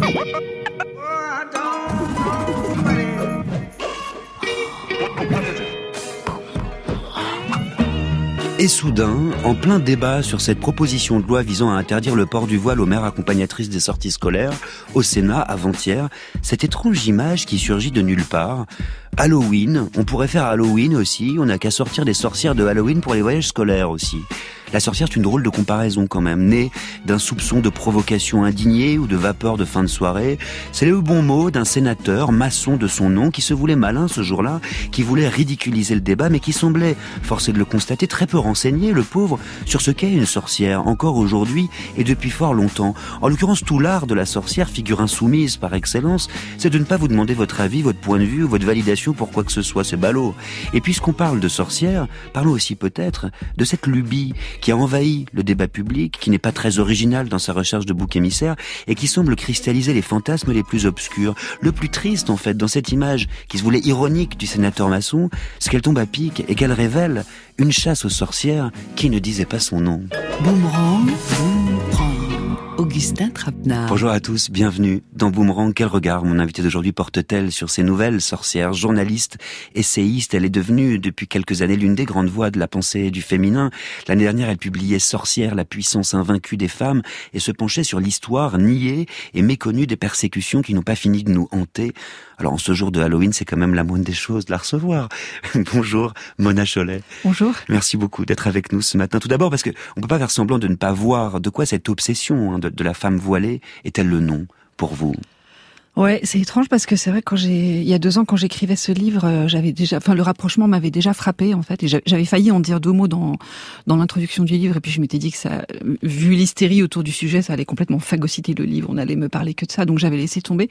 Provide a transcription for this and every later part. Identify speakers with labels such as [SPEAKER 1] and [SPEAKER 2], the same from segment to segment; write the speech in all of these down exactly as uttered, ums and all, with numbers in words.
[SPEAKER 1] Et soudain, en plein débat sur cette proposition de loi visant à interdire le port du voile aux mères accompagnatrices des sorties scolaires, au Sénat, avant-hier, cette étrange image qui surgit de nulle part. Halloween, on pourrait faire Halloween aussi, on n'a qu'à sortir des sorcières de Halloween pour les voyages scolaires aussi. La sorcière, c'est une drôle de comparaison quand même, née d'un soupçon de provocation indignée ou de vapeur de fin de soirée. C'est le bon mot d'un sénateur, maçon de son nom, qui se voulait malin ce jour-là, qui voulait ridiculiser le débat, mais qui semblait, forcé de le constater, très peu renseigné, le pauvre, sur ce qu'est une sorcière, encore aujourd'hui et depuis fort longtemps. En l'occurrence, tout l'art de la sorcière, figure insoumise par excellence, c'est de ne pas vous demander votre avis, votre point de vue ou votre validation pour quoi que ce soit, c'est ballot. Et puisqu'on parle de sorcière, parlons aussi peut-être de cette lubie qui a envahi le débat public, qui n'est pas très original dans sa recherche de bouc émissaire et qui semble cristalliser les fantasmes les plus obscurs. Le plus triste, en fait, dans cette image qui se voulait ironique du sénateur maçon, c'est qu'elle tombe à pic et qu'elle révèle une chasse aux sorcières qui ne disait pas son nom.
[SPEAKER 2] Boomerang, Boomerang. Augustin Trapenard.
[SPEAKER 1] Bonjour à tous, bienvenue dans Boomerang. Quel regard mon invitée d'aujourd'hui porte-t-elle sur ces nouvelles sorcières? Journaliste, essayiste, elle est devenue depuis quelques années l'une des grandes voix de la pensée du féminin. L'année dernière, elle publiait Sorcières, la puissance invaincue des femmes et se penchait sur l'histoire niée et méconnue des persécutions qui n'ont pas fini de nous hanter. Alors en ce jour de Halloween, c'est quand même la moindre des choses de la recevoir. Bonjour Mona Chollet.
[SPEAKER 3] Bonjour.
[SPEAKER 1] Merci beaucoup d'être avec nous ce matin. Tout d'abord parce que on peut pas faire semblant de ne pas voir de quoi cette obsession hein, de, de la femme voilée est-elle le nom pour vous?
[SPEAKER 3] Ouais, c'est étrange parce que c'est vrai que quand j'ai, il y a deux ans, quand j'écrivais ce livre, euh, j'avais déjà, enfin, le rapprochement m'avait déjà frappé, en fait, et j'avais failli en dire deux mots dans, dans l'introduction du livre, et puis je m'étais dit que ça, vu l'hystérie autour du sujet, ça allait complètement phagocyter le livre, on allait me parler que de ça, donc j'avais laissé tomber.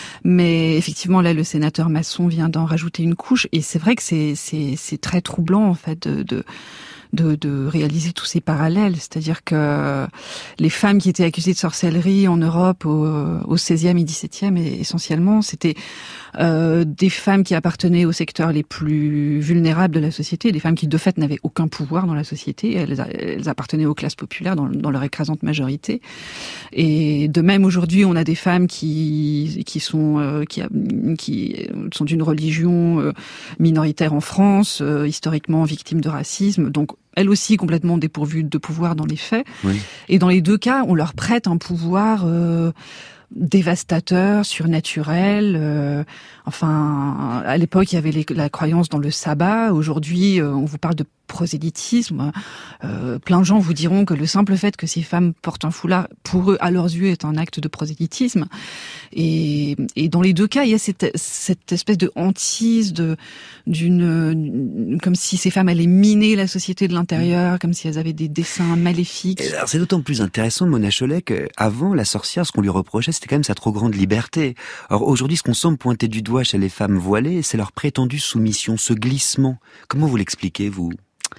[SPEAKER 3] Mais effectivement, là, le sénateur maçon vient d'en rajouter une couche, et c'est vrai que c'est, c'est, c'est très troublant, en fait, de, de De, de réaliser tous ces parallèles, c'est-à-dire que les femmes qui étaient accusées de sorcellerie en Europe au, au seizième et dix-septième essentiellement, c'était euh, des femmes qui appartenaient aux secteurs les plus vulnérables de la société, des femmes qui de fait n'avaient aucun pouvoir dans la société, elles, elles appartenaient aux classes populaires dans, dans leur écrasante majorité. Et de même aujourd'hui, on a des femmes qui qui sont euh, qui, qui sont d'une religion euh, minoritaire en France, euh, historiquement victimes de racisme, donc elles aussi complètement dépourvues de pouvoir dans les faits. Oui. Et dans les deux cas, on leur prête un pouvoir euh, dévastateur, surnaturel. Euh, enfin, à l'époque, il y avait les, la croyance dans le sabbat. Aujourd'hui, euh, on vous parle de prosélytisme. Euh, plein de gens vous diront que le simple fait que ces femmes portent un foulard, pour eux, à leurs yeux, est un acte de prosélytisme. Et, et dans les deux cas, il y a cette, cette espèce de hantise, de, d'une, comme si ces femmes allaient miner la société de l'intérieur, comme si elles avaient des desseins maléfiques.
[SPEAKER 1] Et alors, c'est d'autant plus intéressant, Mona Chollet, qu'avant, la sorcière, ce qu'on lui reprochait, c'était quand même sa trop grande liberté. Or, aujourd'hui, ce qu'on semble pointer du doigt chez les femmes voilées, c'est leur prétendue soumission, ce glissement. Comment vous l'expliquez, vous ?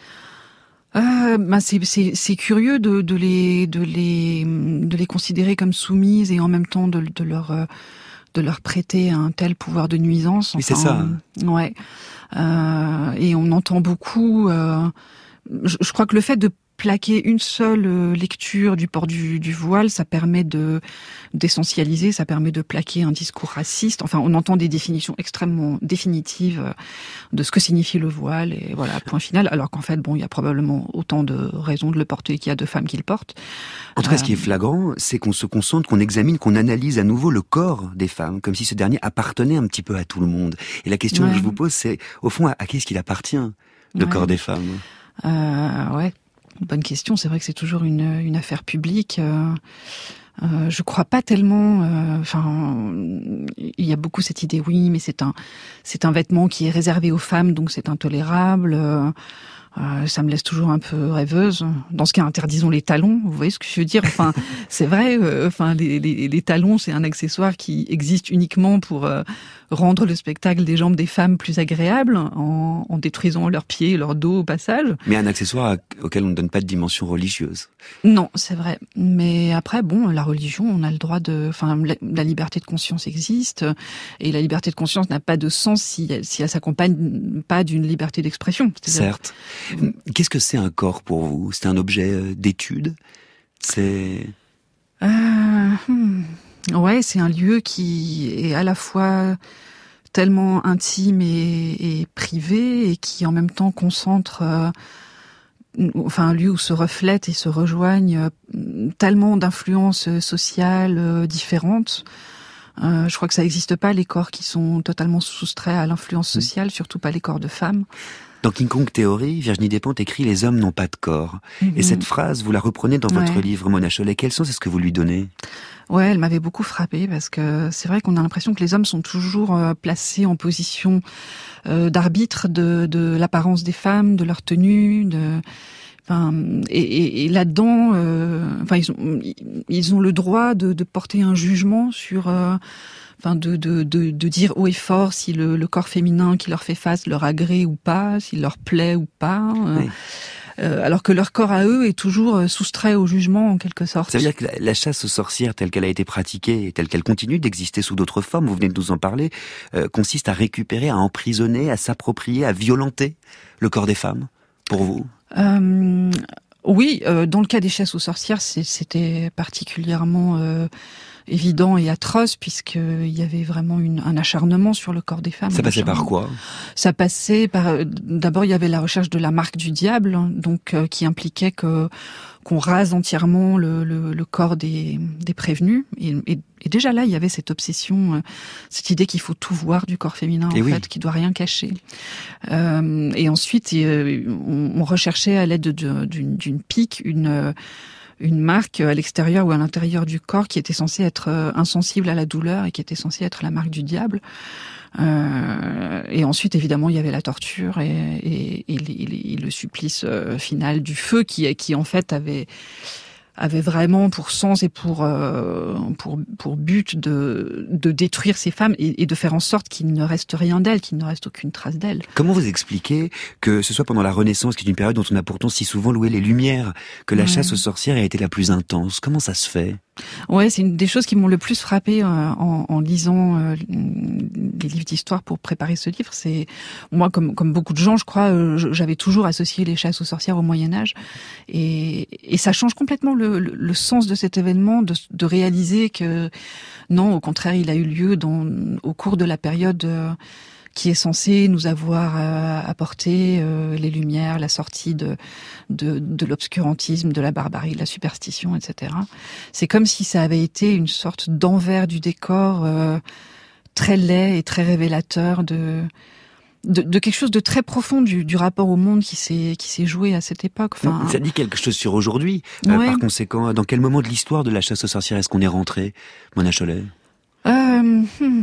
[SPEAKER 3] Euh, ben c'est, c'est, c'est curieux de, de les, de les, de les considérer comme soumises et en même temps de, de leur, de leur prêter un tel pouvoir de nuisance. Enfin,
[SPEAKER 1] oui, c'est ça. Hein.
[SPEAKER 3] Ouais. Euh, et on entend beaucoup. Euh, je, je crois que le fait de plaquer une seule lecture du port du, du voile, ça permet de d'essentialiser, ça permet de plaquer un discours raciste. Enfin, on entend des définitions extrêmement définitives de ce que signifie le voile, et voilà, point final. Alors qu'en fait, bon, il y a probablement autant de raisons de le porter qu'il y a de femmes qui le portent.
[SPEAKER 1] En tout cas, euh... ce qui est flagrant, c'est qu'on se concentre, qu'on examine, qu'on analyse à nouveau le corps des femmes, comme si ce dernier appartenait un petit peu à tout le monde. Et la question ouais. que je vous pose, c'est, au fond, à, à qui est-ce qu'il appartient, le ouais. corps des femmes ?
[SPEAKER 3] Euh, ouais. Bonne question. C'est vrai que c'est toujours une, une affaire publique. Euh, euh, je crois pas tellement. Enfin, euh, il y a beaucoup cette idée. Oui, mais c'est un, c'est un vêtement qui est réservé aux femmes, donc c'est intolérable. Euh, euh, ça me laisse toujours un peu rêveuse. Dans ce cas, interdisons les talons. Vous voyez ce que je veux dire ? Enfin, c'est vrai. Euh, enfin, les, les, les talons, c'est un accessoire qui existe uniquement pour euh, rendre le spectacle des jambes des femmes plus agréable, en, en détruisant leurs pieds et leur dos au passage.
[SPEAKER 1] Mais un accessoire auquel on ne donne pas de dimension religieuse.
[SPEAKER 3] Non, c'est vrai. Mais après, bon, la religion, on a le droit de... Enfin, la, la liberté de conscience existe, et la liberté de conscience n'a pas de sens si, si elle s'accompagne pas d'une liberté d'expression. C'est-à-dire...
[SPEAKER 1] Certes. Qu'est-ce que c'est un corps pour vous ? C'est un objet d'étude ? C'est...
[SPEAKER 3] Euh, hmm. Ouais, c'est un lieu qui est à la fois tellement intime et, et privé, et qui en même temps concentre, euh, enfin un lieu où se reflètent et se rejoignent euh, tellement d'influences sociales euh, différentes. Euh, je crois que ça n'existe pas, les corps qui sont totalement soustraits à l'influence sociale, mmh. surtout pas les corps de femmes.
[SPEAKER 1] Dans King Kong Theory, Virginie Despentes écrit « Les hommes n'ont pas de corps mmh. ». Et cette phrase, vous la reprenez dans votre ouais. livre, Mona Chollet. Quel sens est-ce que vous lui donnez ?
[SPEAKER 3] Ouais, elle m'avait beaucoup frappée, parce que c'est vrai qu'on a l'impression que les hommes sont toujours euh, placés en position euh, d'arbitre de, de l'apparence des femmes, de leur tenue, de... Enfin, et, et, et là-dedans, euh, enfin, ils ont, ils ont le droit de, de porter un jugement sur... Euh, Enfin, de, de, de, de dire haut et fort si le, le corps féminin qui leur fait face leur agrée ou pas, s'il leur plaît ou pas. Oui. Euh, alors que leur corps à eux est toujours soustrait au jugement, en quelque sorte.
[SPEAKER 1] Ça veut dire que la, la chasse aux sorcières telle qu'elle a été pratiquée et telle qu'elle continue d'exister sous d'autres formes, vous venez de nous en parler, euh, consiste à récupérer, à emprisonner, à s'approprier, à violenter le corps des femmes, pour vous ?
[SPEAKER 3] euh, Oui, euh, dans le cas des chasses aux sorcières, c'est, c'était particulièrement... Euh, évident et atroce, puisqu'il y avait vraiment une, un acharnement sur le corps des femmes.
[SPEAKER 1] Ça passait par quoi ?
[SPEAKER 3] Ça passait par... D'abord, il y avait la recherche de la marque du diable, donc euh, qui impliquait que qu'on rase entièrement le, le, le corps des, des prévenus. Et, et, et déjà là, il y avait cette obsession, euh, cette idée qu'il faut tout voir du corps féminin, et en oui. fait, qui doit rien cacher. Euh, et ensuite, euh, on, on recherchait à l'aide de, d'une, d'une pique une... Euh, une marque à l'extérieur ou à l'intérieur du corps qui était censée être insensible à la douleur et qui était censée être la marque du diable. Euh, et ensuite, évidemment, il y avait la torture et, et, et, et, et le supplice final du feu qui, qui en fait, avait... avait vraiment pour sens et pour euh, pour pour but de de détruire ces femmes et, et de faire en sorte qu'il ne reste rien d'elles, qu'il ne reste aucune trace d'elles.
[SPEAKER 1] Comment vous expliquez que ce soit pendant la Renaissance, qui est une période dont on a pourtant si souvent loué les lumières, que la ouais. chasse aux sorcières a été la plus intense ? Comment ça se fait ?
[SPEAKER 3] Ouais, c'est une des choses qui m'ont le plus frappée euh, en, en lisant euh, les livres d'histoire pour préparer ce livre. C'est moi, comme comme beaucoup de gens, je crois, euh, j'avais toujours associé les chasses aux sorcières au Moyen Âge, et, et ça change complètement le, le, le sens de cet événement, de, de réaliser que non, au contraire, il a eu lieu dans au cours de la période. Euh, qui est censé nous avoir euh, apporté euh, les lumières, la sortie de, de, de l'obscurantisme, de la barbarie, de la superstition, et cetera. C'est comme si ça avait été une sorte d'envers du décor euh, très laid et très révélateur de, de, de quelque chose de très profond du, du rapport au monde qui s'est, qui s'est joué à cette époque. Enfin,
[SPEAKER 1] ça dit quelque chose sur aujourd'hui. Ouais. Euh, par conséquent, dans quel moment de l'histoire de la chasse aux sorcières est-ce qu'on est rentré, Mona Chollet ?
[SPEAKER 3] euh, hmm.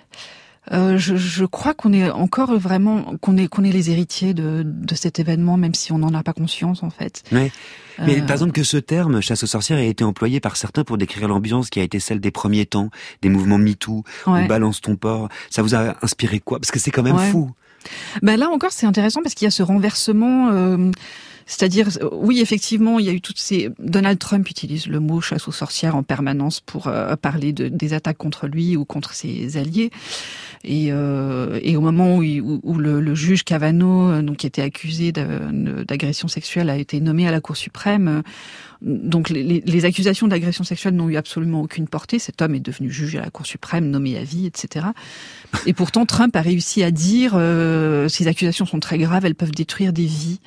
[SPEAKER 3] Euh, je, je crois qu'on est encore vraiment qu'on est qu'on est les héritiers de de cet événement, même si on n'en a pas conscience en fait.
[SPEAKER 1] Ouais. Mais euh... par exemple que ce terme chasse aux sorcières a été employé par certains pour décrire l'ambiance qui a été celle des premiers temps, des mouvements MeToo, ouais. ou Balance ton porc. Ça vous a inspiré quoi ? Parce que c'est quand même ouais. fou.
[SPEAKER 3] Ben là encore, c'est intéressant parce qu'il y a ce renversement. Euh... C'est-à-dire, oui, effectivement, il y a eu toutes ces... Donald Trump utilise le mot chasse aux sorcières en permanence pour euh, parler de, des attaques contre lui ou contre ses alliés. Et, euh, et au moment où, où, où le, le juge Kavanaugh, donc qui était accusé d'agression sexuelle, a été nommé à la Cour suprême, donc les, les accusations d'agression sexuelle n'ont eu absolument aucune portée. Cet homme est devenu juge à la Cour suprême, nommé à vie, et cetera. Et pourtant, Trump a réussi à dire euh, ces accusations sont très graves, elles peuvent détruire des vies.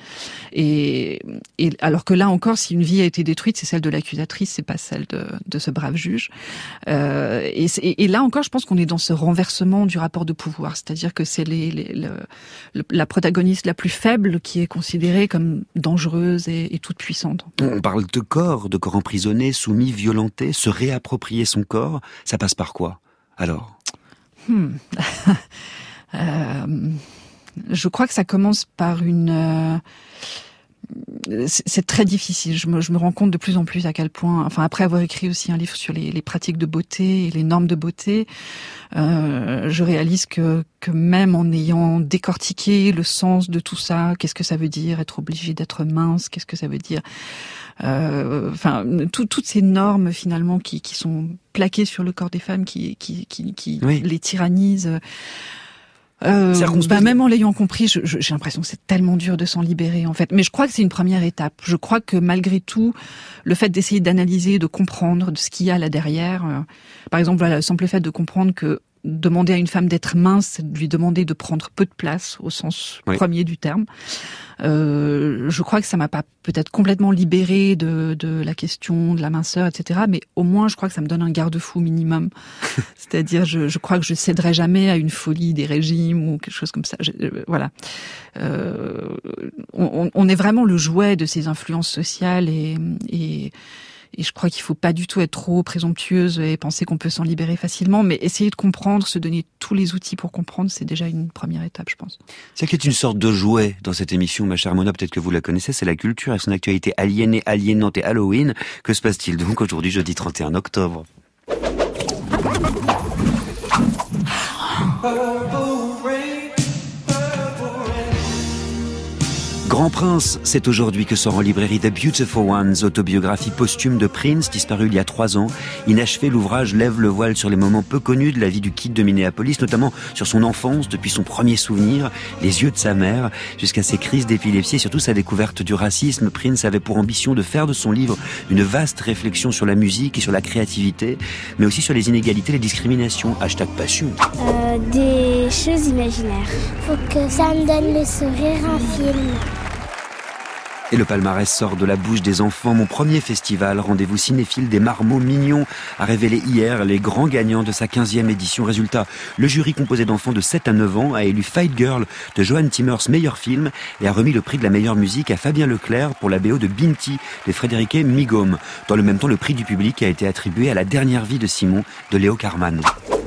[SPEAKER 3] Et, et alors que là encore, si une vie a été détruite, c'est celle de l'accusatrice, c'est pas celle de, de ce brave juge. Euh, et, et là encore, je pense qu'on est dans ce renversement du rapport de pouvoir, c'est-à-dire que c'est les, les, le, le, la protagoniste la plus faible qui est considérée comme dangereuse et, et toute puissante.
[SPEAKER 1] On parle de corps, de corps emprisonné, soumis, violenté, se réapproprier son corps, ça passe par quoi alors ?
[SPEAKER 3] Hmm. euh, je crois que ça commence par une... Euh, c'est très difficile. Je me, je me rends compte de plus en plus à quel point, enfin après avoir écrit aussi un livre sur les, les pratiques de beauté et les normes de beauté, euh, je réalise que, que même en ayant décortiqué le sens de tout ça, qu'est-ce que ça veut dire être obligé d'être mince, qu'est-ce que ça veut dire, euh, enfin tout, toutes ces normes finalement qui, qui sont plaquées sur le corps des femmes, qui, qui, qui, qui oui. les tyrannisent. Euh, bah même en l'ayant compris, je, je, j'ai l'impression que c'est tellement dur de s'en libérer en fait. Mais je crois que c'est une première étape. Je crois que malgré tout, le fait d'essayer d'analyser, de comprendre de ce qu'il y a là derrière, euh, par exemple, voilà, le simple fait de comprendre que demander à une femme d'être mince, c'est de lui demander de prendre peu de place au sens oui. premier du terme. Euh, je crois que ça m'a pas peut-être complètement libérée de, de la question de la minceur, et cetera. Mais au moins, je crois que ça me donne un garde-fou minimum. C'est-à-dire, je, je crois que je céderai jamais à une folie des régimes ou quelque chose comme ça. Je, euh, voilà. Euh, on, on est vraiment le jouet de ces influences sociales et, et Et je crois qu'il faut pas du tout être trop présomptueuse et penser qu'on peut s'en libérer facilement, mais essayer de comprendre, se donner tous les outils pour comprendre, c'est déjà une première étape, je pense.
[SPEAKER 1] C'est qu'il y a une sorte de jouet dans cette émission, ma chère Mona, peut-être que vous la connaissez, c'est la culture et son actualité aliénée, aliénante et Halloween. Que se passe-t-il donc aujourd'hui, jeudi trente et un octobre ? Grand Prince, c'est aujourd'hui que sort en librairie The Beautiful Ones, autobiographie posthume de Prince, disparu il y a trois ans. Inachevé, l'ouvrage lève le voile sur les moments peu connus de la vie du Kid de Minneapolis, notamment sur son enfance, depuis son premier souvenir, les yeux de sa mère, jusqu'à ses crises d'épilepsie et surtout sa découverte du racisme. Prince avait pour ambition de faire de son livre une vaste réflexion sur la musique et sur la créativité, mais aussi sur les inégalités, les discriminations. Hashtag passion.
[SPEAKER 4] Euh, des choses imaginaires. Faut que ça me donne le sourire, un film.
[SPEAKER 1] Et le palmarès sort de la bouche des enfants. Mon premier festival, rendez-vous cinéphile des marmots mignons, a révélé hier les grands gagnants de sa quinzième édition. Résultat, le jury composé d'enfants de sept à neuf ans a élu Fight Girl de Johan Timmers meilleur film et a remis le prix de la meilleure musique à Fabien Leclerc pour la B O de Binti de Frédéric Migom. Dans le même temps, le prix du public a été attribué à La dernière vie de Simon de Léo Carman.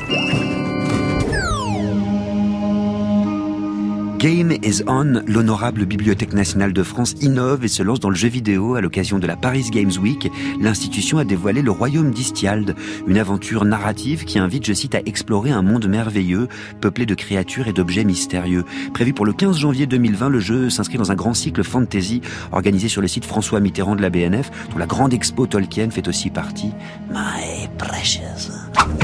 [SPEAKER 1] Game is on, l'honorable Bibliothèque nationale de France innove et se lance dans le jeu vidéo à l'occasion de la Paris Games Week. L'institution a dévoilé le royaume d'Istiald, une aventure narrative qui invite, je cite, à explorer un monde merveilleux, peuplé de créatures et d'objets mystérieux. Prévu pour le quinze janvier deux mille vingt, le jeu s'inscrit dans un grand cycle fantasy organisé sur le site François Mitterrand de la B N F, dont la grande expo Tolkien fait aussi partie. My precious.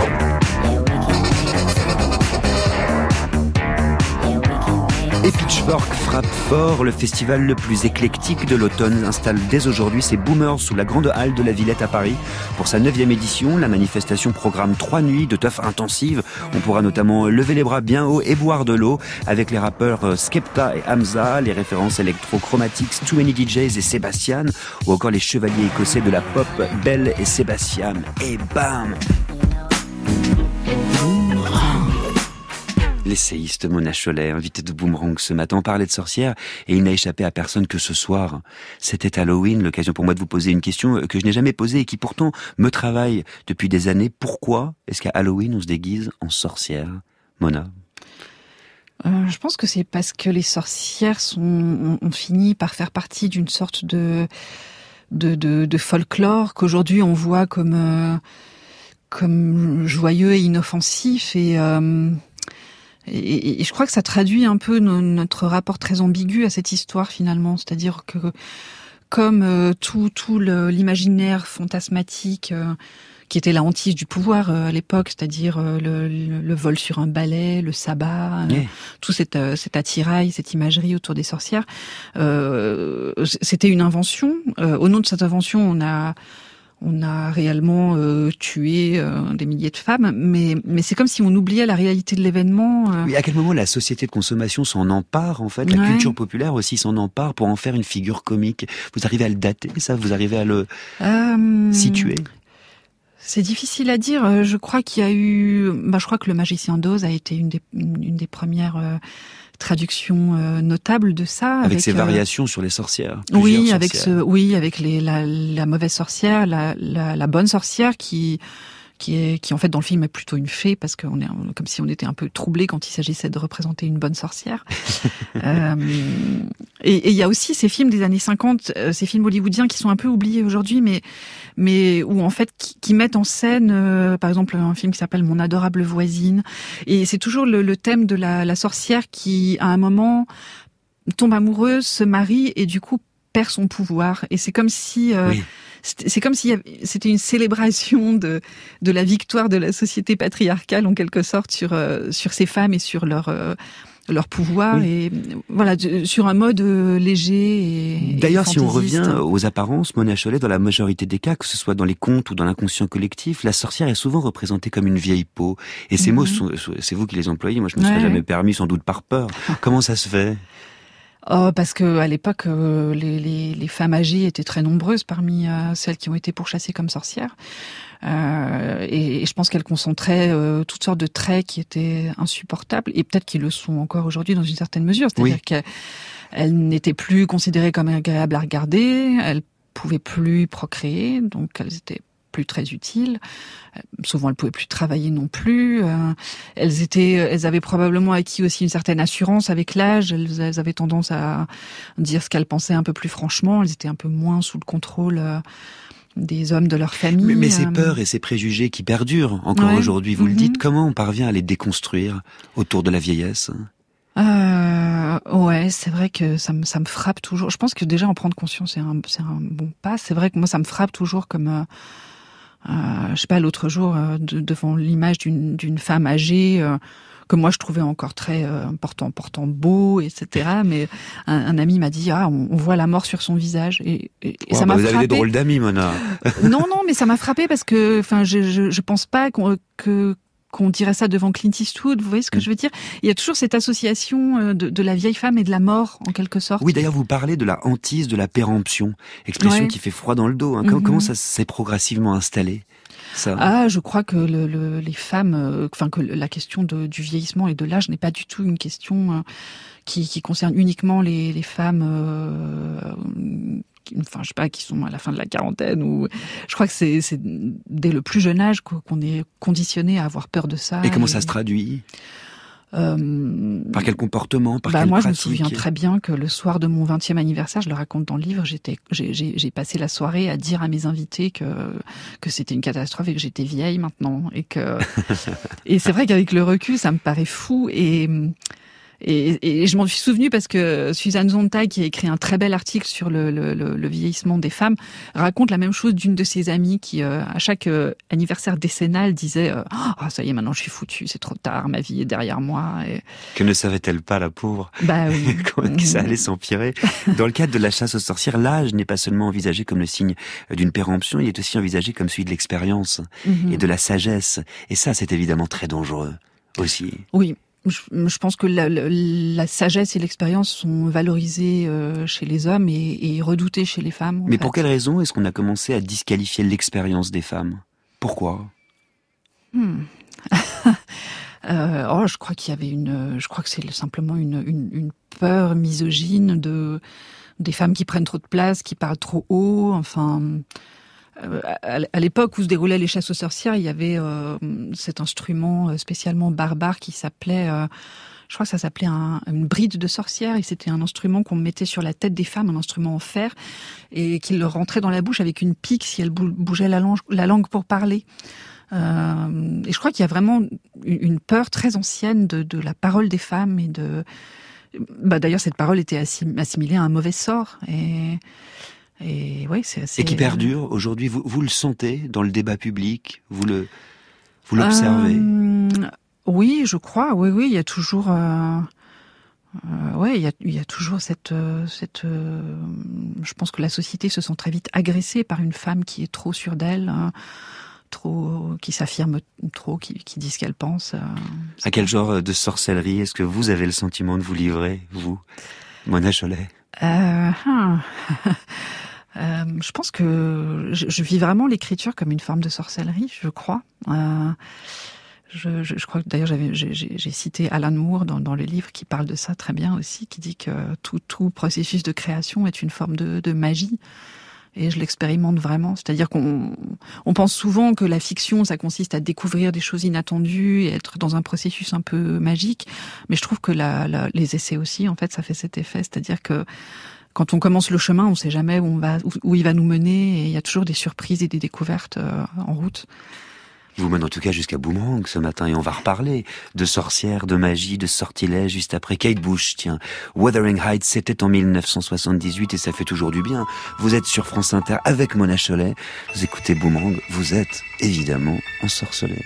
[SPEAKER 1] Et Pitchfork frappe fort, le festival le plus éclectique de l'automne installe dès aujourd'hui ses boomers sous la grande halle de la Villette à Paris. Pour sa neuvième édition, la manifestation programme trois nuits de teuf intensive. On pourra notamment lever les bras bien haut et boire de l'eau avec les rappeurs Skepta et Hamza, les références électro-chromatiques Too Many D Js et Sébastien, ou encore les chevaliers écossais de la pop Belle et Sébastien. Et bam! L'essayiste Mona Chollet, invitée de Boomerang ce matin, parlait de sorcières et il n'a échappé à personne que ce soir. C'était Halloween, l'occasion pour moi de vous poser une question que je n'ai jamais posée et qui pourtant me travaille depuis des années. Pourquoi est-ce qu'à Halloween on se déguise en sorcière, Mona ?
[SPEAKER 3] Euh, je pense que c'est parce que les sorcières sont, ont, ont fini par faire partie d'une sorte de, de, de, de folklore qu'aujourd'hui on voit comme, euh, comme joyeux et inoffensif et... Euh, Et, et je crois que ça traduit un peu no, notre rapport très ambigu à cette histoire finalement, c'est-à-dire que comme euh, tout, tout le, l'imaginaire fantasmatique euh, qui était la hantise du pouvoir euh, à l'époque, c'est-à-dire euh, le, le, le vol sur un balai, le sabbat, yeah. euh, tout cet, euh, cet attirail, cette imagerie autour des sorcières, euh, c'était une invention. Euh, au nom de cette invention, on a On a réellement euh, tué euh, des milliers de femmes, mais mais c'est comme si on oubliait la réalité de l'événement. Euh.
[SPEAKER 1] Oui, à quel moment la société de consommation s'en empare en fait, la ouais. culture populaire aussi s'en empare pour en faire une figure comique. Vous arrivez à le dater, ça ? Vous arrivez à le euh, situer ?
[SPEAKER 3] C'est difficile à dire. Je crois qu'il y a eu, bah je crois que Le Magicien d'Oz a été une des une, une des premières euh, traduction euh, notable de ça,
[SPEAKER 1] avec, avec ses euh... variations sur les sorcières.
[SPEAKER 3] Oui,
[SPEAKER 1] sorcières.
[SPEAKER 3] avec ce, oui, avec les la, la mauvaise sorcière, la, la, la bonne sorcière qui qui est qui en fait dans le film est plutôt une fée parce qu'on est comme si on était un peu troublé quand il s'agissait de représenter une bonne sorcière. euh, et il y a aussi ces films des années cinquante, euh, ces films hollywoodiens qui sont un peu oubliés aujourd'hui, mais mais où en fait qui, qui mettent en scène, euh, par exemple un film qui s'appelle Mon adorable voisine, et c'est toujours le, le thème de la, la sorcière qui à un moment tombe amoureuse, se marie et du coup perd son pouvoir. Et c'est comme si euh, oui. c'était, c'est comme si c'était une célébration de de la victoire de la société patriarcale en quelque sorte sur euh, sur ces femmes et sur leur euh, leur pouvoir oui. et voilà sur un mode léger et
[SPEAKER 1] d'ailleurs
[SPEAKER 3] et
[SPEAKER 1] si on revient aux apparences, Mona Chollet, dans la majorité des cas, que ce soit dans les contes ou dans l'inconscient collectif, la sorcière est souvent représentée comme une vieille peau et ces mm-hmm. mots sont, c'est vous qui les employez, moi je me serais ouais. jamais permis, sans doute par peur. Comment ça se fait?
[SPEAKER 3] Oh, parce que à l'époque, euh, les, les, les femmes âgées étaient très nombreuses parmi euh, celles qui ont été pourchassées comme sorcières. Euh, et, et je pense qu'elles concentraient euh, toutes sortes de traits qui étaient insupportables, et peut-être qu'ils le sont encore aujourd'hui dans une certaine mesure. C'est-à-dire oui. qu'elles n'étaient plus considérées comme agréables à regarder, elles pouvaient plus procréer, donc elles étaient plus très utiles. Souvent, elles pouvaient plus travailler non plus. Euh, elles étaient, elles avaient probablement acquis aussi une certaine assurance avec l'âge. Elles, elles avaient tendance à dire ce qu'elles pensaient un peu plus franchement. Elles étaient un peu moins sous le contrôle euh, des hommes de leur famille.
[SPEAKER 1] Mais, mais ces peurs et ces préjugés qui perdurent encore ouais. aujourd'hui, vous mm-hmm. le dites, comment on parvient à les déconstruire autour de la vieillesse ?
[SPEAKER 3] Euh, ouais, c'est vrai que ça me, ça me frappe toujours. Je pense que déjà en prendre conscience, c'est un, c'est un bon pas. C'est vrai que moi, ça me frappe toujours comme... Euh, Euh, je sais pas, l'autre jour, euh, de, devant l'image d'une, d'une femme âgée, euh, que moi je trouvais encore très euh, portant, portant beau, et cetera. Mais un, un ami m'a dit, ah, on, on voit la mort sur son visage, et, et, et
[SPEAKER 1] ouais,
[SPEAKER 3] ça
[SPEAKER 1] bah
[SPEAKER 3] m'a
[SPEAKER 1] vous
[SPEAKER 3] frappé.
[SPEAKER 1] Vous avez des drôles d'amis, Mona.
[SPEAKER 3] non, non, mais ça m'a frappé parce que, enfin, je, je, je pense pas qu'on, que qu'on dirait ça devant Clint Eastwood, vous voyez ce que mmh. je veux dire ? Il y a toujours cette association de, de la vieille femme et de la mort, en quelque sorte.
[SPEAKER 1] Oui, d'ailleurs, vous parlez de la hantise, de la péremption, expression ouais. qui fait froid dans le dos. Hein. Mmh. Comment ça s'est progressivement installé ? Ça.
[SPEAKER 3] Ah, je crois que le, le, les femmes, euh, enfin que la question de, du vieillissement et de l'âge n'est pas du tout une question euh, qui, qui concerne uniquement les, les femmes, euh, qui, enfin je sais pas, qui sont à la fin de la quarantaine. Ou je crois que c'est, c'est dès le plus jeune âge qu'on est conditionné à avoir peur de ça.
[SPEAKER 1] Et comment et... ça se traduit ? Euh, par quel comportement, par
[SPEAKER 3] bah
[SPEAKER 1] quelle
[SPEAKER 3] moi,
[SPEAKER 1] pratique ?
[SPEAKER 3] Je me souviens très bien que le soir de mon vingtième anniversaire, je le raconte dans le livre, j'étais, j'ai, j'ai, j'ai passé la soirée à dire à mes invités que que c'était une catastrophe et que j'étais vieille maintenant et que et c'est vrai qu'avec le recul, ça me paraît fou et Et, et je m'en suis souvenue parce que Suzanne Sontag, qui a écrit un très bel article sur le, le, le, le vieillissement des femmes, raconte la même chose d'une de ses amies qui, euh, à chaque euh, anniversaire décennal, disait euh, « Ah, oh, ça y est, maintenant je suis foutue, c'est trop tard, ma vie est derrière moi. » et...
[SPEAKER 1] Que ne savait-elle pas, la pauvre ?
[SPEAKER 3] Bah oui.
[SPEAKER 1] Que ça allait s'empirer. Dans le cadre de la chasse aux sorcières, l'âge n'est pas seulement envisagé comme le signe d'une péremption, il est aussi envisagé comme celui de l'expérience mm-hmm. et de la sagesse. Et ça, c'est évidemment très dangereux aussi.
[SPEAKER 3] Oui. Je, je pense que la, la, la sagesse et l'expérience sont valorisées euh, chez les hommes et, et redoutées chez les femmes.
[SPEAKER 1] Mais
[SPEAKER 3] fait.
[SPEAKER 1] Pour quelle raison est-ce qu'on a commencé à disqualifier l'expérience des femmes ? Pourquoi ?
[SPEAKER 3] hmm. euh, Oh, je crois qu'il y avait une. Je crois que c'est simplement une, une, une peur misogyne de des femmes qui prennent trop de place, qui parlent trop haut. Enfin. À l'époque où se déroulaient les chasses aux sorcières, il y avait euh, cet instrument spécialement barbare qui s'appelait, euh, je crois que ça s'appelait un, une bride de sorcière, et c'était un instrument qu'on mettait sur la tête des femmes, un instrument en fer, et qu'il leur rentrait dans la bouche avec une pique si elles bougeaient la langue, la langue pour parler. Euh, et je crois qu'il y a vraiment une peur très ancienne de, de la parole des femmes et de. Bah, d'ailleurs, cette parole était assimilée à un mauvais sort et. Et, ouais, c'est assez...
[SPEAKER 1] Et qui perdure aujourd'hui. Vous, vous le sentez dans le débat public ? Vous le, vous l'observez ?
[SPEAKER 3] euh, Oui, je crois. Oui, oui, il y a toujours, euh, euh, ouais, il y a, il y a toujours cette, cette. Euh, je pense que la société se sent très vite agressée par une femme qui est trop sûre d'elle, hein, trop, qui s'affirme trop, qui, qui dit ce qu'elle pense. Euh,
[SPEAKER 1] à quel genre de sorcellerie est-ce que vous avez le sentiment de vous livrer, vous, Mona Chollet ?
[SPEAKER 3] Euh, hein. Euh, je pense que je, je vis vraiment l'écriture comme une forme de sorcellerie, je crois. Euh, je, je, je crois que d'ailleurs j'avais, j'ai, j'ai cité Alan Moore dans, dans le livre qui parle de ça très bien aussi, qui dit que tout, tout processus de création est une forme de, de magie. Et je l'expérimente vraiment. C'est-à-dire qu'on on pense souvent que la fiction, ça consiste à découvrir des choses inattendues et être dans un processus un peu magique. Mais je trouve que la, la, les essais aussi, en fait, ça fait cet effet. C'est-à-dire que quand on commence le chemin, on ne sait jamais où, on va, où, où il va nous mener, et il y a toujours des surprises et des découvertes euh, en route.
[SPEAKER 1] vous mène en tout cas jusqu'à Boomerang ce matin, et on va reparler de sorcières, de magie, de sortilèges juste après. Kate Bush, tiens, Wuthering Heights, c'était en mille neuf cent soixante-dix-huit et ça fait toujours du bien. Vous êtes sur France Inter avec Mona Chollet, vous écoutez Boomerang, vous êtes évidemment ensorcelé.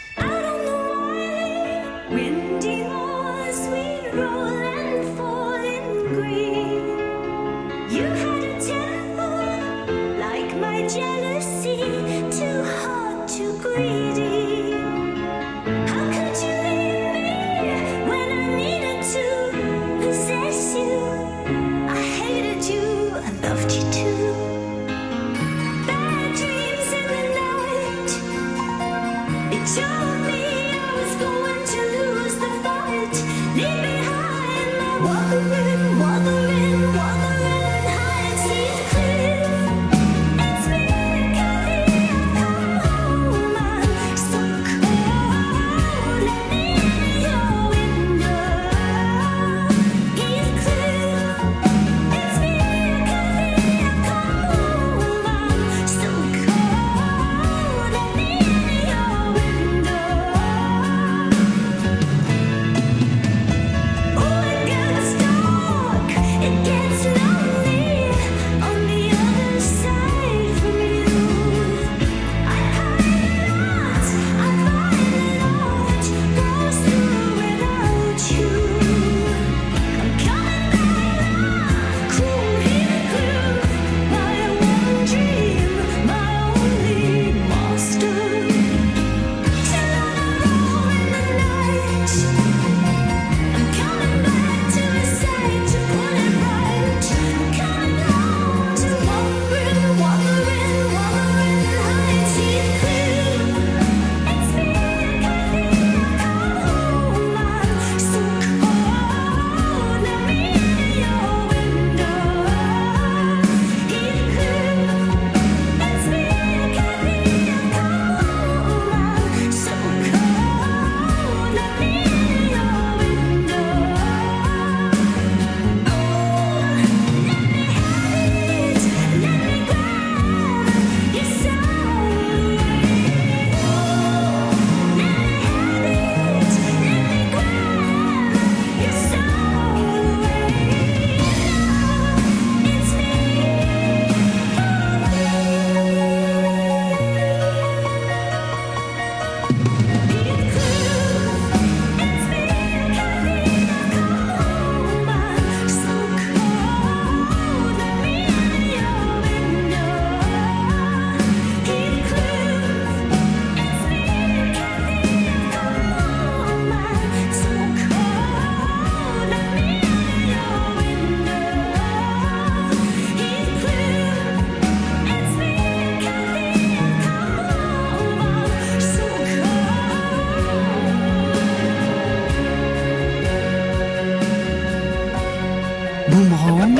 [SPEAKER 2] Boomerang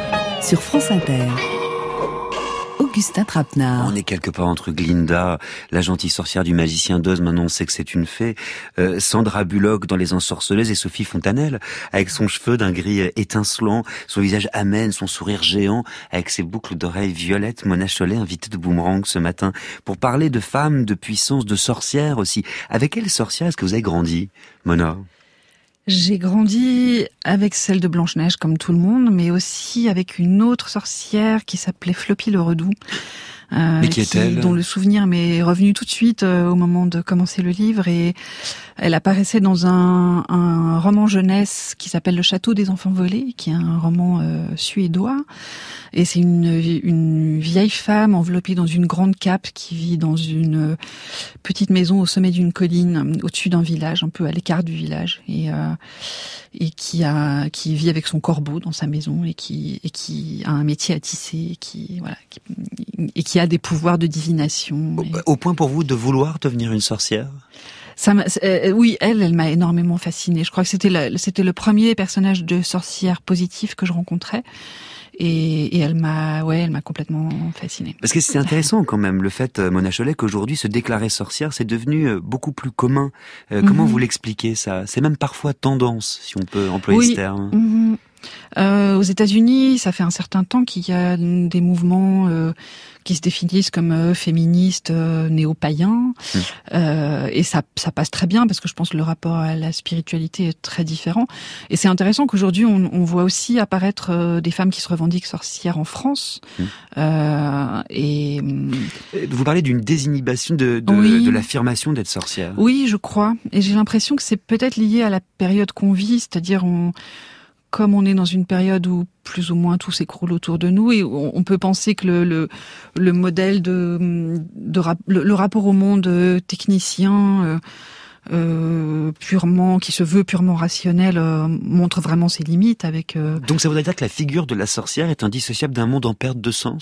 [SPEAKER 2] sur France Inter. Augustin Trapenard.
[SPEAKER 1] On est quelque part entre Glinda, la gentille sorcière du magicien d'Oz, maintenant on sait que c'est une fée, euh, Sandra Bullock dans Les Ensorceleuses et Sophie Fontanelle, avec son cheveu d'un gris étincelant, son visage amène, son sourire géant, avec ses boucles d'oreilles violettes. Mona Chollet, invitée de Boomerang ce matin, pour parler de femmes, de puissance, de sorcières aussi. Avec quelle sorcière est-ce que vous avez grandi, Mona ?
[SPEAKER 3] J'ai grandi avec celle de Blanche-Neige, comme tout le monde, mais aussi avec une autre sorcière qui s'appelait Floppy le Redoux. Euh,
[SPEAKER 1] mais qui est-elle ?
[SPEAKER 3] Dont le souvenir m'est revenu tout de suite euh, au moment de commencer le livre, et elle apparaissait dans un, un roman jeunesse qui s'appelle Le Château des Enfants Volés, qui est un roman euh, suédois. Et c'est une, une vieille femme enveloppée dans une grande cape qui vit dans une petite maison au sommet d'une colline, au-dessus d'un village, un peu à l'écart du village, et, euh, et qui a, qui vit avec son corbeau dans sa maison, et qui, et qui a un métier à tisser, et qui, voilà, qui, et qui a des pouvoirs de divination.
[SPEAKER 1] Au,
[SPEAKER 3] et...
[SPEAKER 1] au point pour vous de vouloir devenir une sorcière ?
[SPEAKER 3] Ça m'a, euh, oui, elle, elle m'a énormément fascinée. Je crois que c'était, la, c'était le premier personnage de sorcière positif que je rencontrais. Et, et elle m'a, ouais, elle m'a complètement fascinée.
[SPEAKER 1] Parce que c'est intéressant quand même, le fait, Mona Chollet, qu'aujourd'hui se déclarer sorcière, c'est devenu beaucoup plus commun. Euh, mm-hmm. Comment vous l'expliquez ça ? C'est même parfois tendance, si on peut employer
[SPEAKER 3] oui.
[SPEAKER 1] ce terme.
[SPEAKER 3] Mm-hmm. Euh, aux États-Unis, ça fait un certain temps qu'il y a des mouvements euh, qui se définissent comme euh, féministes, euh, néo-païens, mmh. euh, et ça, ça passe très bien parce que je pense que le rapport à la spiritualité est très différent. Et c'est intéressant qu'aujourd'hui on, on voit aussi apparaître euh, des femmes qui se revendiquent sorcières en France. Mmh. Euh, et
[SPEAKER 1] vous parlez d'une désinhibition de, de, oui. de l'affirmation d'être sorcière.
[SPEAKER 3] Oui, je crois. Et j'ai l'impression que c'est peut-être lié à la période qu'on vit, c'est-à-dire on comme on est dans une période où plus ou moins tout s'écroule autour de nous, et on peut penser que le, le, le modèle de, de le, le rapport au monde technicien, euh, euh, purement, qui se veut purement rationnel, euh, montre vraiment ses limites avec. Euh...
[SPEAKER 1] Donc ça voudrait dire que la figure de la sorcière est indissociable d'un monde en perte de sens ?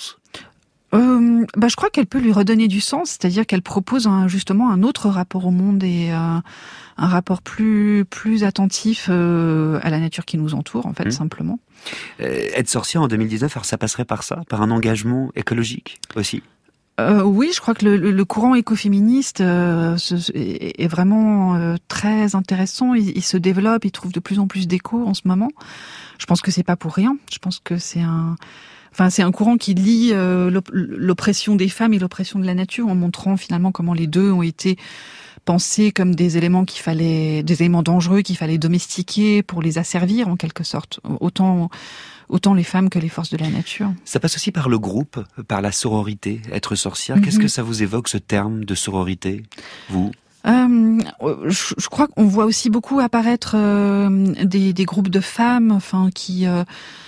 [SPEAKER 3] Euh, bah, je crois qu'elle peut lui redonner du sens, c'est-à-dire qu'elle propose un, justement un autre rapport au monde et euh, un rapport plus plus attentif euh, à la nature qui nous entoure, en fait, mmh. simplement.
[SPEAKER 1] Euh, être sorcière en deux mille dix-neuf, alors ça passerait par ça, par un engagement écologique aussi.
[SPEAKER 3] Euh, oui, je crois que le, le courant écoféministe euh, est vraiment euh, très intéressant. Il, il se développe, il trouve de plus en plus d'écho en ce moment. Je pense que c'est pas pour rien. Je pense que c'est un Enfin, c'est un courant qui lie euh, l'oppression des femmes et l'oppression de la nature, en montrant finalement comment les deux ont été pensés comme des éléments qu'il fallait, des éléments dangereux qu'il fallait domestiquer pour les asservir en quelque sorte, autant autant les femmes que les forces de la nature.
[SPEAKER 1] Ça passe aussi par le groupe, par la sororité, être sorcière. Mm-hmm. Qu'est-ce que ça vous évoque, ce terme de sororité, vous ?
[SPEAKER 3] Euh, je, je crois qu'on voit aussi beaucoup apparaître euh, des, des groupes de femmes, enfin qui euh,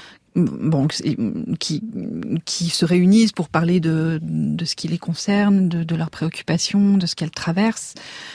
[SPEAKER 3] Bon, qui qui se réunissent pour parler de de ce qui les concerne, de, de leurs préoccupations, de ce qu'elles traversent.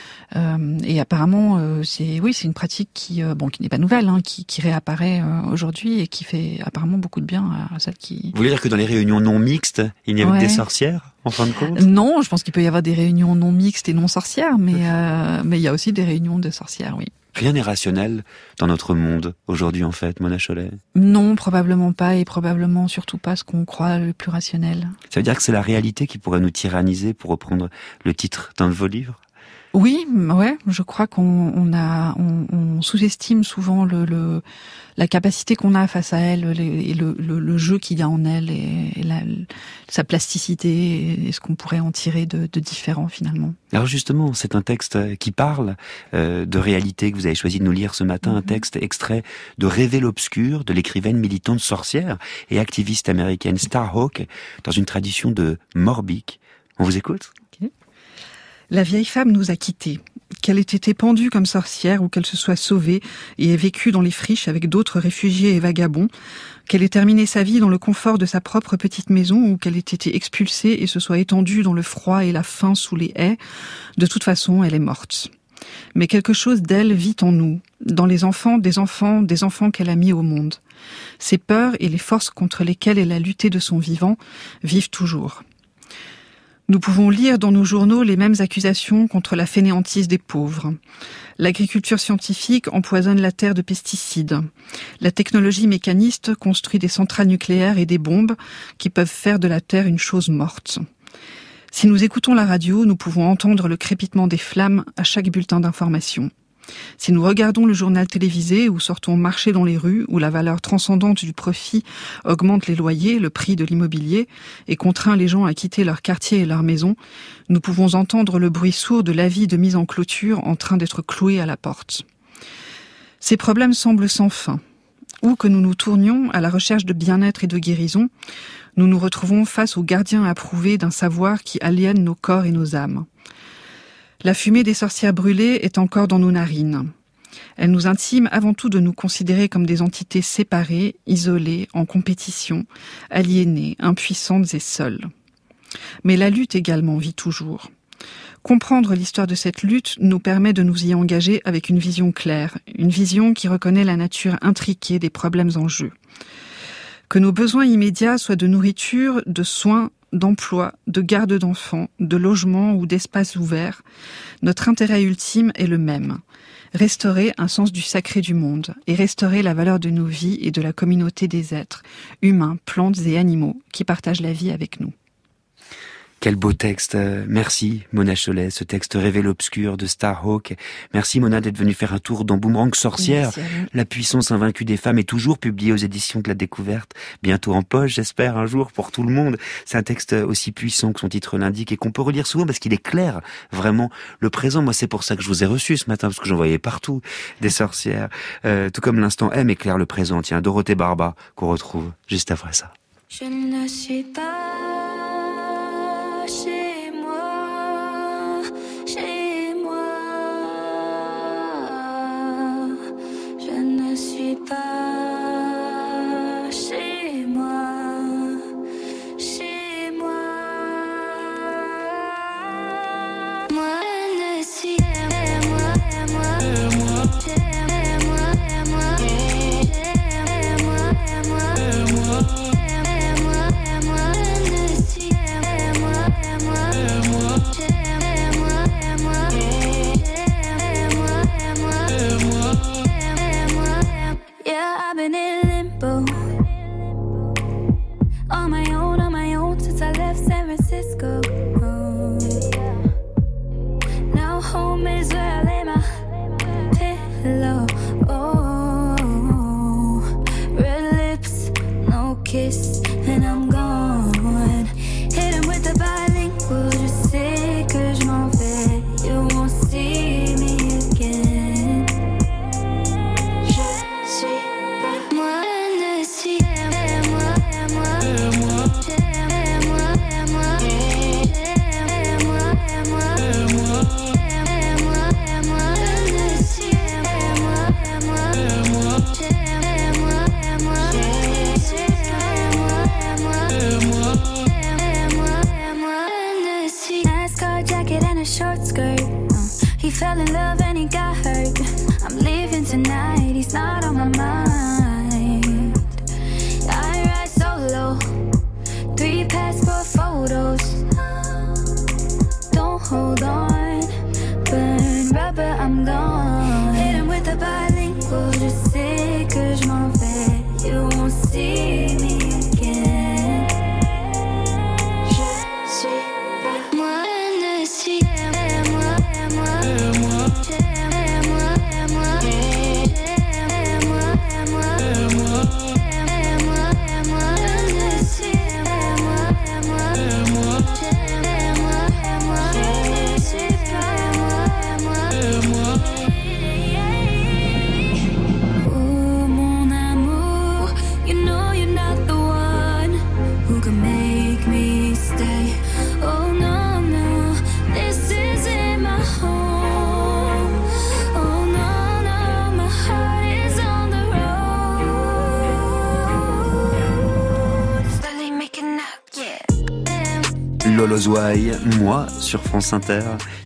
[SPEAKER 3] Euh, et apparemment, euh, c'est oui, c'est une pratique qui euh, bon qui n'est pas nouvelle, hein, qui qui réapparaît euh, aujourd'hui et qui fait apparemment beaucoup de bien à, à celles qui.
[SPEAKER 1] Vous voulez dire que dans les réunions non mixtes, il n'y a ouais. que des sorcières en fin de compte ?
[SPEAKER 3] Non, je pense qu'il peut y avoir des réunions non mixtes et non sorcières, mais euh, mais il y a aussi des réunions de sorcières, oui.
[SPEAKER 1] Rien n'est rationnel dans notre monde aujourd'hui, en fait, Mona Chollet.
[SPEAKER 3] Non, probablement pas, et probablement surtout pas ce qu'on croit le plus rationnel.
[SPEAKER 1] Ça veut dire que c'est la réalité qui pourrait nous tyranniser, pour reprendre le titre d'un de vos livres ?
[SPEAKER 3] Oui, ouais, je crois qu'on on a, on, on sous-estime souvent le, le, la capacité qu'on a face à elle, le, et le, le, le jeu qu'il y a en elle, et, et la, sa plasticité, et ce qu'on pourrait en tirer de, de différent finalement.
[SPEAKER 1] Alors justement, c'est un texte qui parle euh, de réalité que vous avez choisi de nous lire ce matin, mm-hmm. un texte extrait de Rêver l'obscur, de l'écrivaine militante sorcière et activiste américaine Starhawk, dans une tradition de Morbic. On vous écoute ?
[SPEAKER 3] Okay. La vieille femme nous a quittés. Qu'elle ait été pendue comme sorcière ou qu'elle se soit sauvée et ait vécu dans les friches avec d'autres réfugiés et vagabonds, qu'elle ait terminé sa vie dans le confort de sa propre petite maison ou qu'elle ait été expulsée et se soit étendue dans le froid et la faim sous les haies, de toute façon, elle est morte. Mais quelque chose d'elle vit en nous, dans les enfants des enfants des enfants qu'elle a mis au monde. Ses peurs et les forces contre lesquelles elle a lutté de son vivant vivent toujours. Nous pouvons lire dans nos journaux les mêmes accusations contre la fainéantise des pauvres. L'agriculture scientifique empoisonne la terre de pesticides. La technologie mécaniste construit des centrales nucléaires et des bombes qui peuvent faire de la terre une chose morte. Si nous écoutons la radio, nous pouvons entendre le crépitement des flammes à chaque bulletin d'information. Si nous regardons le journal télévisé ou sortons marcher dans les rues où la valeur transcendante du profit augmente les loyers, le prix de l'immobilier et contraint les gens à quitter leur quartier et leur maison, nous pouvons entendre le bruit sourd de l'avis de mise en clôture en train d'être cloué à la porte. Ces problèmes semblent sans fin. Où que nous nous tournions à la recherche de bien-être et de guérison, nous nous retrouvons face aux gardiens approuvés d'un savoir qui aliène nos corps et nos âmes. La fumée des sorcières brûlées est encore dans nos narines. Elle nous intime avant tout de nous considérer comme des entités séparées, isolées, en compétition, aliénées, impuissantes et seules. Mais la lutte également vit toujours. Comprendre l'histoire de cette lutte nous permet de nous y engager avec une vision claire, une vision qui reconnaît la nature intriquée des problèmes en jeu. Que nos besoins immédiats soient de nourriture, de soins, d'emploi, de garde d'enfants, de logement ou d'espaces ouverts, notre intérêt ultime est le même. Restaurer un sens du sacré du monde et restaurer la valeur de nos vies et de la communauté des êtres, humains, plantes et animaux, qui partagent la vie avec nous.
[SPEAKER 1] Quel beau texte. Merci Mona Chollet. Ce texte révèle l'obscur de Starhawk. Merci Mona d'être venue faire un tour dans Boomerang Sorcière. La puissance invaincue des femmes est toujours publiée aux éditions de la Découverte. Bientôt en poche, j'espère, un jour pour tout le monde. C'est un texte aussi puissant que son titre l'indique et qu'on peut relire souvent parce qu'il est clair. Vraiment, le présent, moi c'est pour ça que je vous ai reçu ce matin parce que j'en voyais partout des sorcières. Euh, tout comme l'instant M éclaire le présent. Tiens, Dorothée Barba qu'on retrouve juste après ça.
[SPEAKER 5] Je ne suis pas chez moi, chez moi. Je ne suis pas chez moi, chez moi. Moi je ne suis chez moi, moi, chez moi, moi, chez moi, moi, moi. Yeah, I've been in limbo. On my own, on my own since I left San Francisco. Oh. Now home is where I lay my pillow. Oh, red lips, no kiss, and I'm gone. Hit him with the bilingual, just say que je m'en vais. You won't see me again. Je suis pas moi, je ne suis pas moi, moi, moi, moi, moi, moi, moi, moi, moi, je ne suis pas moi, moi, moi, moi, moi, je suis pas moi, moi, moi. NASCAR jacket and a short skirt. Uh, he fell in love and he got hurt. I'm leaving tonight, he's not on my mind. I ride solo, three passport photos. Don't hold on, burn rubber, I'm gone. Hit him with the bilingual, just say que je m'en vais. You won't see me again. Je suis moi, je ne suis pas moi, moi, moi, moi, moi, moi, moi, moi, je ne suis pas moi, moi, moi, moi, je ne suis pas moi, moi. Oh mon amour, you know you're not the one who can make me stay. Oh no, no, this isn't my home. Oh no, no, my heart is on the road. Slowly making up, yeah.
[SPEAKER 1] Lolo Zouaï, moi, sur France Inter.